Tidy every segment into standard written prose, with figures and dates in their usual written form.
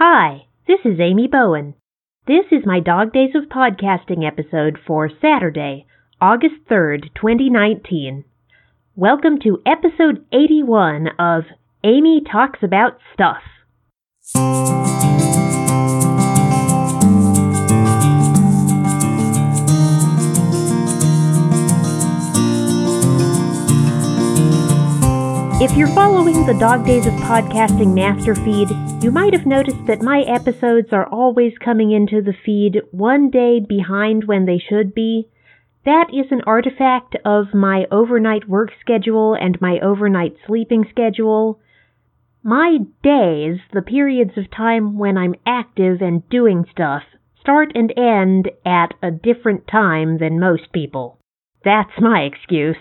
Hi, this is Amy Bowen. This is my Dog Days of Podcasting episode for Saturday, August 3rd, 2019. Welcome to episode 81 of Amy Talks About Stuff. If you're following the Dog Days of Podcasting master feed, you might have noticed that my episodes are always coming into the feed one day behind when they should be. That is an artifact of my overnight work schedule and my overnight sleeping schedule. My days, the periods of time when I'm active and doing stuff, start and end at a different time than most people. That's my excuse.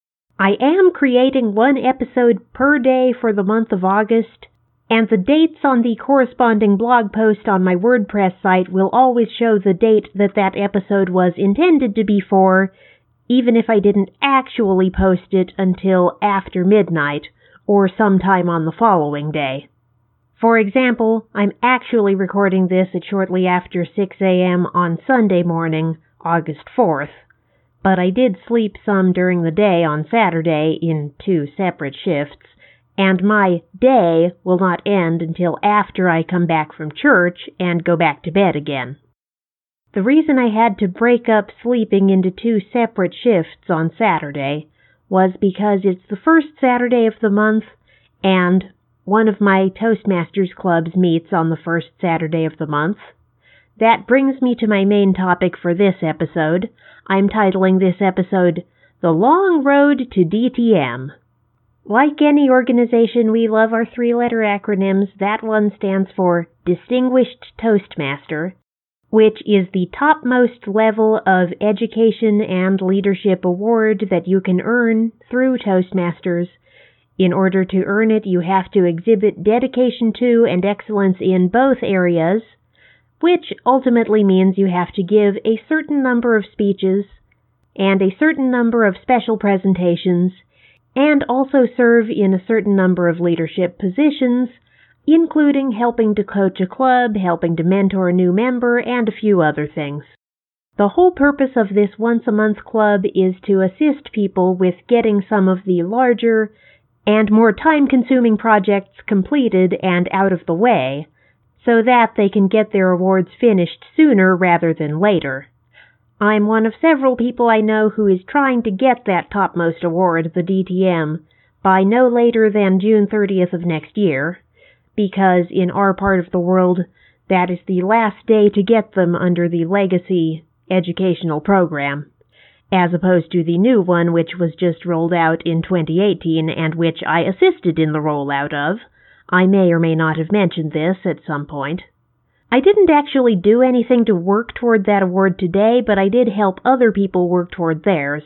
I am creating one episode per day for the month of August, and the dates on the corresponding blog post on my WordPress site will always show the date that episode was intended to be for, even if I didn't actually post it until after midnight or sometime on the following day. For example, I'm actually recording this at shortly after 6 a.m. on Sunday morning, August 4th. But I did sleep some during the day on Saturday in 2 separate shifts, and my day will not end until after I come back from church and go back to bed again. The reason I had to break up sleeping into 2 separate shifts on Saturday was because it's the first Saturday of the month, and one of my Toastmasters clubs meets on the first Saturday of the month. That brings me to my main topic for this episode. I'm titling this episode, The Long Road to DTM. Like any organization, we love our 3-letter acronyms. That one stands for Distinguished Toastmaster, which is the topmost level of education and leadership award that you can earn through Toastmasters. In order to earn it, you have to exhibit dedication to and excellence in both areas, which ultimately means you have to give a certain number of speeches and a certain number of special presentations, and also serve in a certain number of leadership positions, including helping to coach a club, helping to mentor a new member, and a few other things. The whole purpose of this once-a-month club is to assist people with getting some of the larger and more time-consuming projects completed and out of the way, so that they can get their awards finished sooner rather than later. I'm one of several people I know who is trying to get that topmost award, the DTM, by no later than June 30th of next year, because in our part of the world, that is the last day to get them under the legacy educational program, as opposed to the new one which was just rolled out in 2018 and which I assisted in the rollout of. I may or may not have mentioned this at some point. I didn't actually do anything to work toward that award today, but I did help other people work toward theirs.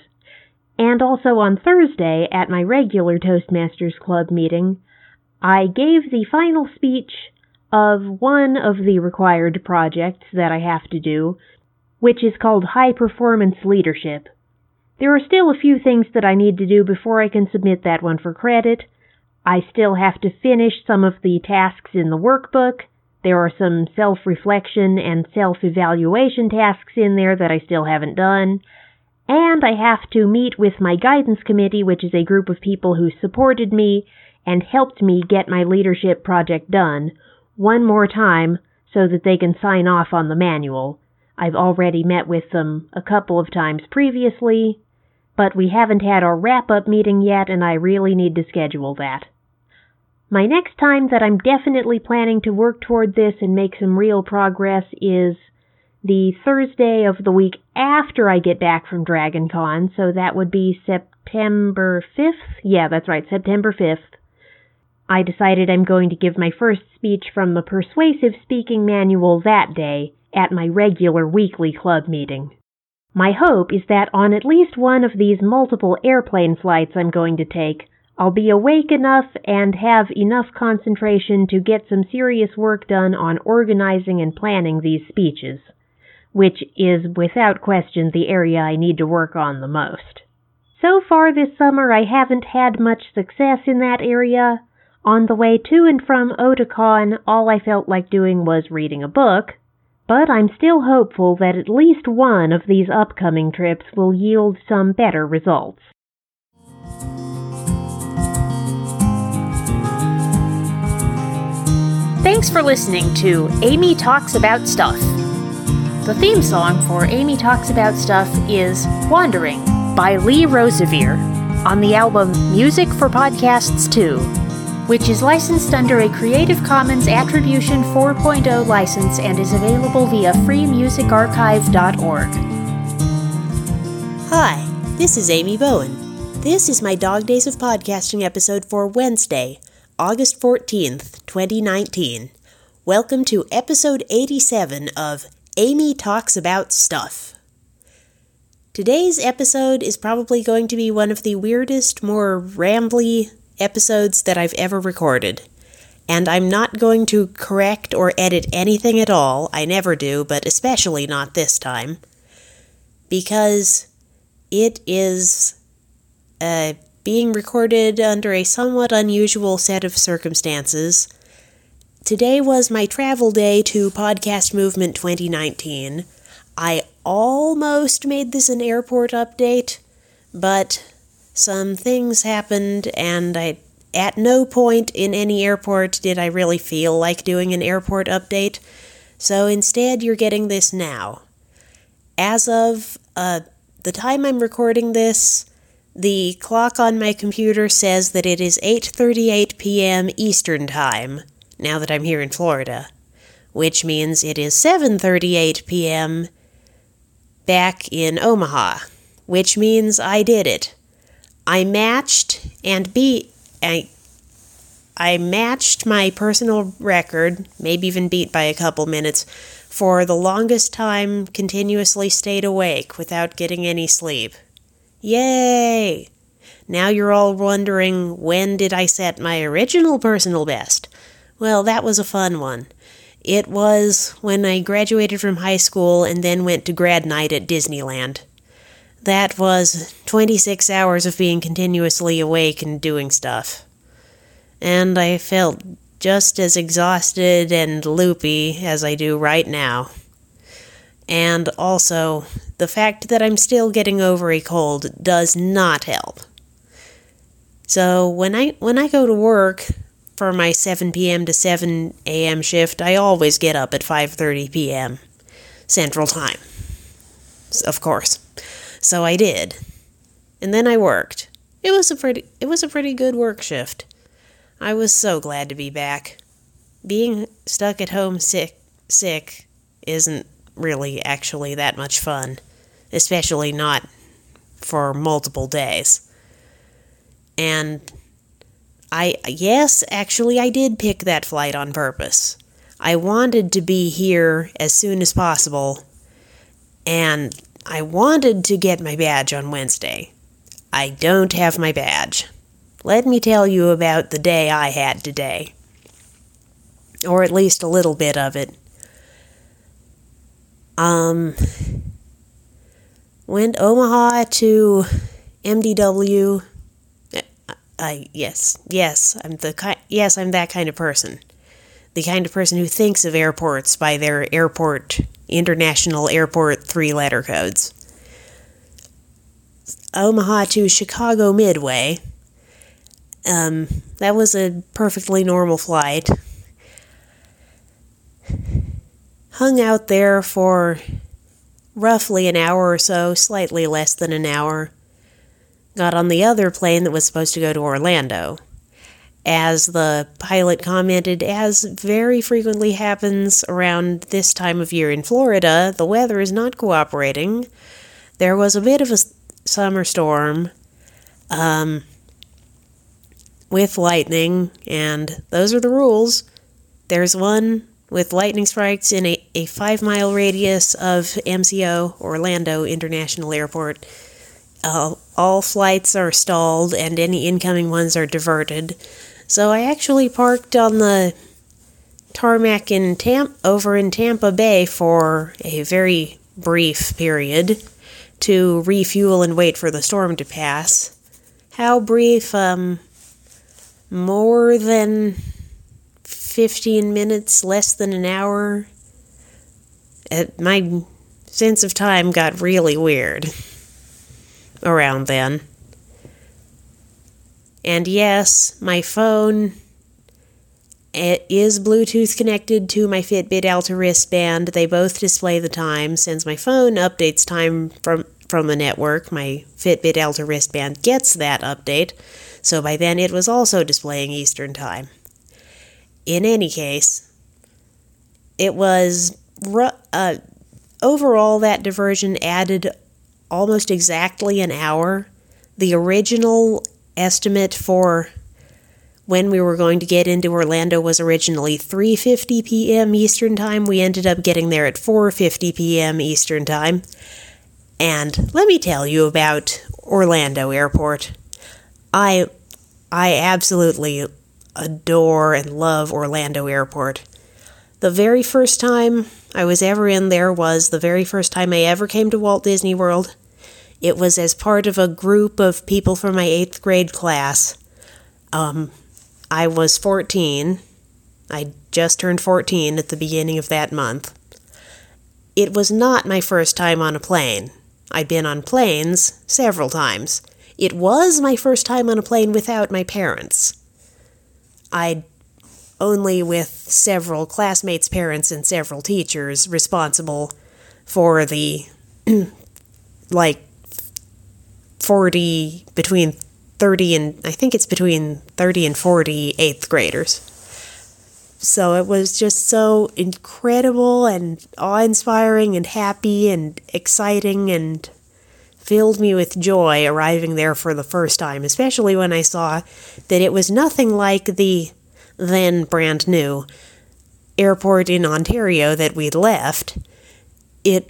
And also on Thursday, at my regular Toastmasters Club meeting, I gave the final speech of one of the required projects that I have to do, which is called High Performance Leadership. There are still a few things that I need to do before I can submit that one for credit. I still have to finish some of the tasks in the workbook. There are some self-reflection and self-evaluation tasks in there that I still haven't done. And I have to meet with my guidance committee, which is a group of people who supported me and helped me get my leadership project done, one more time so that they can sign off on the manual. I've already met with them a couple of times previously, but we haven't had our wrap-up meeting yet, and I really need to schedule that. My next time that I'm definitely planning to work toward this and make some real progress is the Thursday of the week after I get back from DragonCon, so that would be September 5th? Yeah, that's right, September 5th. I decided I'm going to give my first speech from the Persuasive Speaking Manual that day at my regular weekly club meeting. My hope is that on at least one of these multiple airplane flights I'm going to take, I'll be awake enough and have enough concentration to get some serious work done on organizing and planning these speeches, which is without question the area I need to work on the most. So far this summer I haven't had much success in that area. On the way to and from Otakon, all I felt like doing was reading a book, but I'm still hopeful that at least one of these upcoming trips will yield some better results. Thanks for listening to Amy Talks About Stuff. The theme song for Amy Talks About Stuff is Wandering by Lee Rosevere on the album Music for Podcasts 2, which is licensed under a Creative Commons Attribution 4.0 license and is available via freemusicarchive.org. Hi, this is Amy Bowen. This is my Dog Days of Podcasting episode for Wednesday, August 14th, 2019. Welcome to episode 87 of Amy Talks About Stuff. Today's episode is probably going to be one of the weirdest, more rambly episodes that I've ever recorded. And I'm not going to correct or edit anything at all. I never do, but especially not this time. Because it is being recorded under a somewhat unusual set of circumstances. Today was my travel day to Podcast Movement 2019. I almost made this an airport update, but some things happened, and at no point in any airport did I really feel like doing an airport update, so instead you're getting this now. As of the time I'm recording this, the clock on my computer says that it is 8:38 p.m. Eastern Time, now that I'm here in Florida, which means it is 7:38 p.m. back in Omaha, which means I did it. I matched my personal record, maybe even beat by a couple minutes, for the longest time continuously stayed awake without getting any sleep. Yay! Now you're all wondering, when did I set my original personal best? Well, that was a fun one. It was when I graduated from high school and then went to grad night at Disneyland. That was 26 hours of being continuously awake and doing stuff. And I felt just as exhausted and loopy as I do right now. And also, the fact that I'm still getting over a cold does not help. So when I go to work for my 7 p.m. to 7 a.m. shift, I always get up at 5:30 p.m. Central Time. Of course. So I did. And then I worked. It was a pretty good work shift. I was so glad to be back. Being stuck at home sick isn't really actually that much fun, especially not for multiple days. And I did pick that flight on purpose. I wanted to be here as soon as possible, and I wanted to get my badge on Wednesday. I don't have my badge. Let me tell you about the day I had today. Or at least a little bit of it. Went Omaha to MDW. Yes, I'm that kind of person. The kind of person who thinks of airports by their international airport 3-letter codes. Omaha to Chicago Midway. That was a perfectly normal flight. Hung out there for roughly an hour or so, slightly less than an hour. Got on the other plane that was supposed to go to Orlando. As the pilot commented, as very frequently happens around this time of year in Florida, the weather is not cooperating. There was a bit of a summer storm, with lightning, and those are the rules. There's one with lightning strikes in a 5-mile radius of MCO, Orlando International Airport. All flights are stalled, and any incoming ones are diverted. So I actually parked on the tarmac over in Tampa Bay for a very brief period to refuel and wait for the storm to pass. How brief, more than 15 minutes, less than an hour. My sense of time got really weird around then. And yes, my phone, it is Bluetooth connected to my Fitbit Alta wristband. They both display the time. Since my phone updates time from the network, my Fitbit Alta wristband gets that update, so by then it was also displaying Eastern Time. In any case, it was overall that diversion added almost exactly an hour. The original estimate for when we were going to get into Orlando was originally 3:50 p.m. Eastern Time. We ended up getting there at 4:50 p.m. Eastern Time. And let me tell you about Orlando Airport. I absolutely adore and love Orlando Airport. The very first time I was ever in there was the very first time I ever came to Walt Disney World. It was as part of a group of people from my 8th grade class. I was 14. I just turned 14 at the beginning of that month. It was not my first time on a plane. I'd been on planes several times. It was my first time on a plane without my parents. I'd only with several classmates' parents and several teachers responsible for the, between 30 and 40 8th graders. So it was just so incredible and awe-inspiring and happy and exciting and filled me with joy arriving there for the first time, especially when I saw that it was nothing like the then brand new airport in Ontario that we'd left. The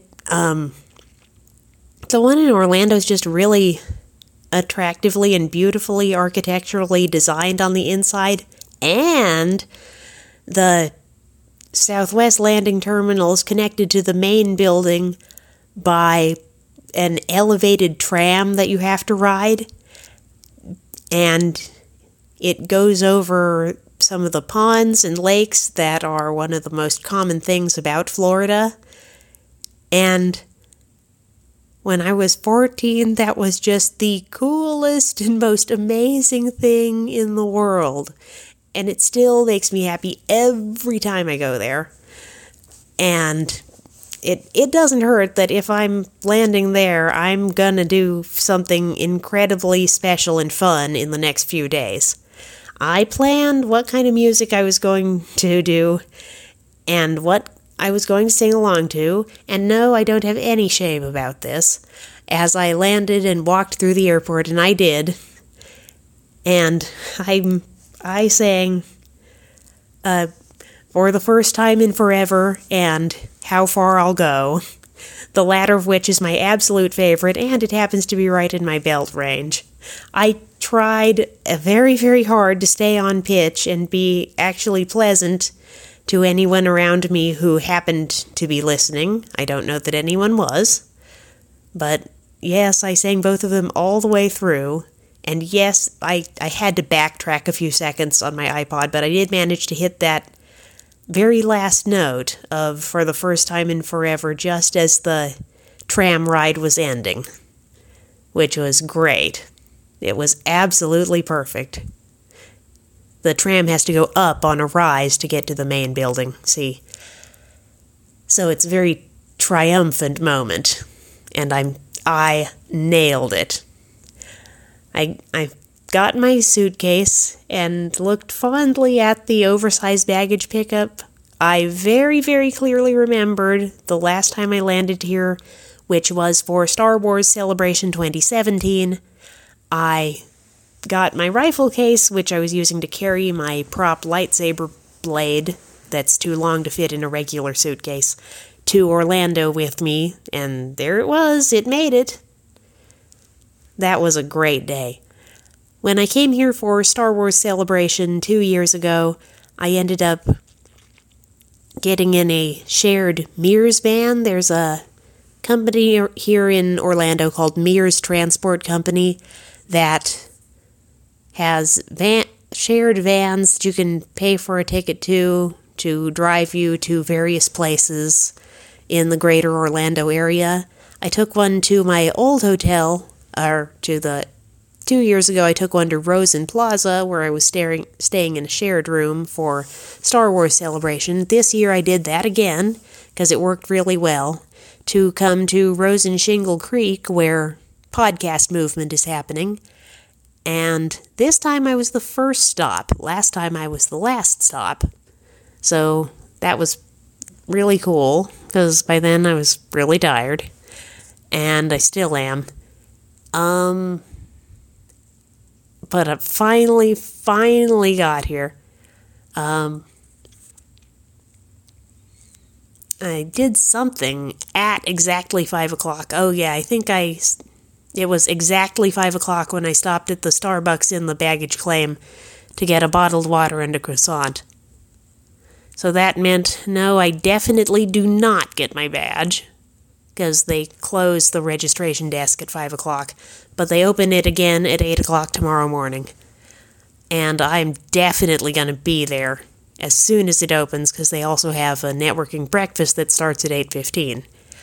one in Orlando is just really attractively and beautifully architecturally designed on the inside, and the Southwest Landing Terminal is connected to the main building by an elevated tram that you have to ride, and it goes over some of the ponds and lakes that are one of the most common things about Florida. And when I was 14, that was just the coolest and most amazing thing in the world. And it still makes me happy every time I go there. And it doesn't hurt that if I'm landing there, I'm gonna do something incredibly special and fun in the next few days. I planned what kind of music I was going to do and what I was going to sing along to, and no, I don't have any shame about this. As I landed and walked through the airport, and I did, and I sang For the First Time in Forever and How Far I'll Go, the latter of which is my absolute favorite, and it happens to be right in my belt range. I tried very, very hard to stay on pitch and be actually pleasant to anyone around me who happened to be listening. I don't know that anyone was. But yes, I sang both of them all the way through. And yes, I had to backtrack a few seconds on my iPod, but I did manage to hit that very last note of For the First Time in Forever just as the tram ride was ending, which was great. It was absolutely perfect. The tram has to go up on a rise to get to the main building, see? So it's a very triumphant moment, and I nailed it. I got my suitcase and looked fondly at the oversized baggage pickup. I very, very clearly remembered the last time I landed here, which was for Star Wars Celebration 2017. I got my rifle case, which I was using to carry my prop lightsaber blade that's too long to fit in a regular suitcase, to Orlando with me, and there it was. It made it. That was a great day. When I came here for Star Wars Celebration 2 years ago, I ended up getting in a shared Mears van. There's a company here in Orlando called Mears Transport Company that has shared vans that you can pay for a ticket to drive you to various places in the greater Orlando area. I took one to my old hotel, 2 years ago I took one to Rosen Plaza, where I was staying in a shared room for Star Wars Celebration. This year I did that again, because it worked really well, to come to Rosen Shingle Creek, where Podcast Movement is happening. And this time I was the first stop. Last time I was the last stop. So that was really cool, because by then I was really tired. And I still am. But I finally got here. I did something at exactly 5 o'clock. Oh yeah, I think it was exactly 5 o'clock when I stopped at the Starbucks in the baggage claim to get a bottled water and a croissant. So that meant, no, I definitely do not get my badge, because they close the registration desk at 5 o'clock, but they open it again at 8 o'clock tomorrow morning. And I'm definitely going to be there as soon as it opens, because they also have a networking breakfast that starts at 8:15.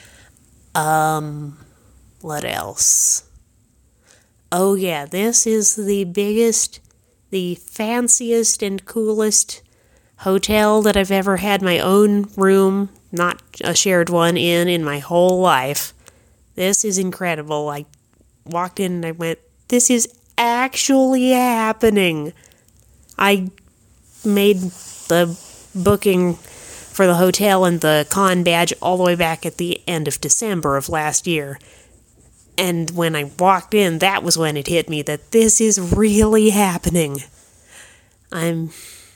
What else? Oh yeah, this is the biggest, the fanciest and coolest hotel that I've ever had my own room, not a shared one, in my whole life. This is incredible. I walked in and I went, this is actually happening. I made the booking for the hotel and the con badge all the way back at the end of December of last year. And when I walked in, that was when it hit me that this is really happening. I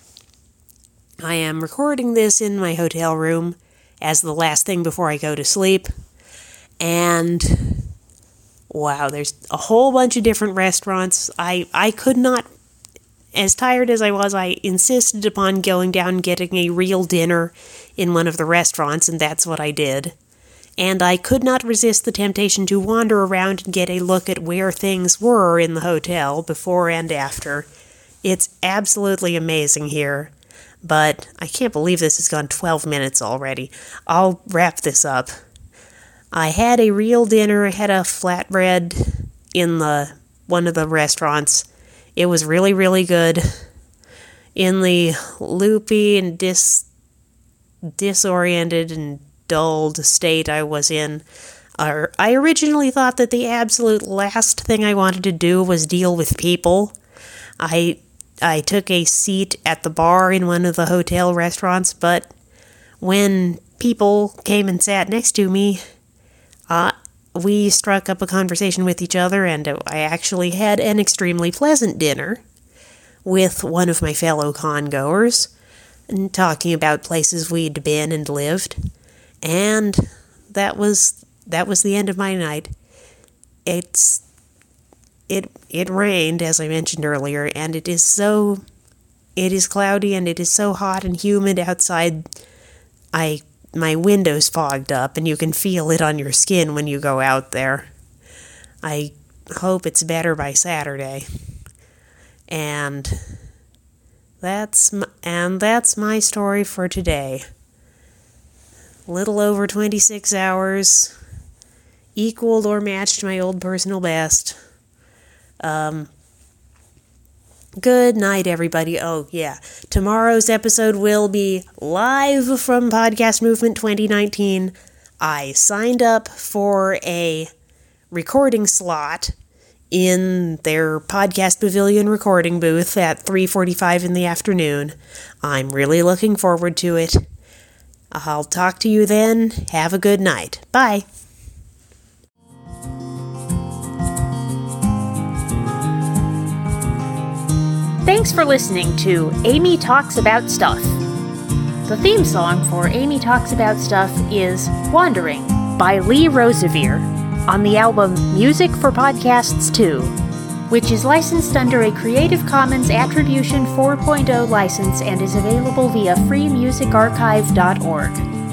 am recording this in my hotel room as the last thing before I go to sleep. And wow, there's a whole bunch of different restaurants. I could not, as tired as I was, I insisted upon going down and getting a real dinner in one of the restaurants, and that's what I did. And I could not resist the temptation to wander around and get a look at where things were in the hotel before and after. It's absolutely amazing here. But I can't believe this has gone 12 minutes already. I'll wrap this up. I had a real dinner. I had a flatbread in one of the restaurants. It was really, really good. In the loopy and disoriented and dulled state I was in, I originally thought that the absolute last thing I wanted to do was deal with people. I took a seat at the bar in one of the hotel restaurants, but when people came and sat next to me, we struck up a conversation with each other, and I actually had an extremely pleasant dinner with one of my fellow con-goers, and talking about places we'd been and lived, and that was the end of my night. It rained, as I mentioned earlier, and it is cloudy and it is so hot and humid outside. My window's fogged up, and you can feel it on your skin when you go out there. I hope it's better by Saturday. And that's my story for today. Little over 26 hours, equaled or matched my old personal best. Good night, everybody. Oh, yeah. Tomorrow's episode will be live from Podcast Movement 2019. I signed up for a recording slot in their Podcast Pavilion recording booth at 3:45 in the afternoon. I'm really looking forward to it. I'll talk to you then. Have a good night. Bye. Thanks for listening to Amy Talks About Stuff. The theme song for Amy Talks About Stuff is Wandering by Lee Rosevere on the album Music for Podcasts 2, which is licensed under a Creative Commons Attribution 4.0 license and is available via freemusicarchive.org.